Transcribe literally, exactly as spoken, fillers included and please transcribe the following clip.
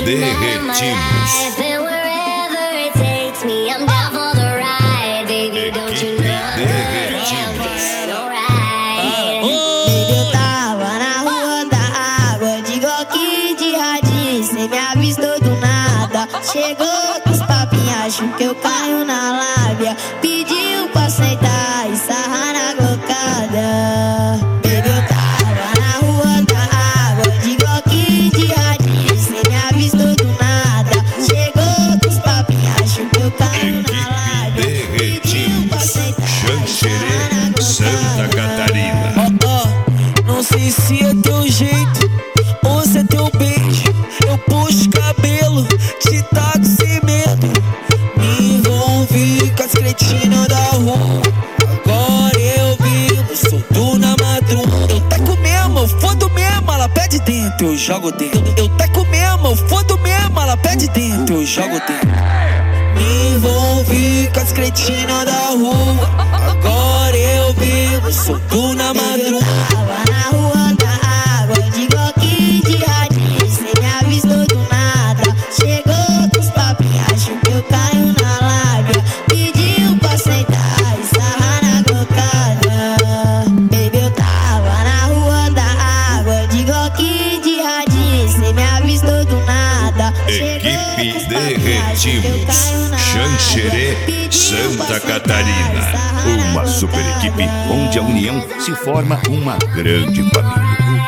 Derretimos. Eu tava na rua da água, de Glock de radinho, cê me avistou do nada. Chegou com os papinhos, acho que eu caio na lábia. Pediu pra sentar e sarrar na glocada. Baby, eu tava na rua da água, de Glock de radinho, cê me avistou do nada. Chegou com os papinhos, acho que eu caio na lábia. Pediu pra sentar e sarrar na glocada. Santa Catarina. Não sei se é teu jeito ou se é teu beijo. Eu puxo cabelo, te taco sem medo. Me envolvi com as cretinas da rua. Agora eu vivo, solto na madruga. Eu taco mesmo, eu fodo mesmo, ela pede dentro, eu jogo dentro. Eu taco mesmo, eu fodo mesmo, ela pede dentro, eu jogo dentro. Me envolvi com as cretinas da rua. Agora eu vivo, solto na madruga. Tava na rua da água, de Glock de radinho, cê me avistou do nada. Chegou com os papinhos, acho que eu caio na lábia. Pediu pra sentar e sarrar na glocada. Baby, eu tava na rua da água, de Glock de radinho, cê me avistou do nada. Equipe Derretimos, Xanxerê, Santa Catarina. Uma super equipe onde a união se forma uma grande família.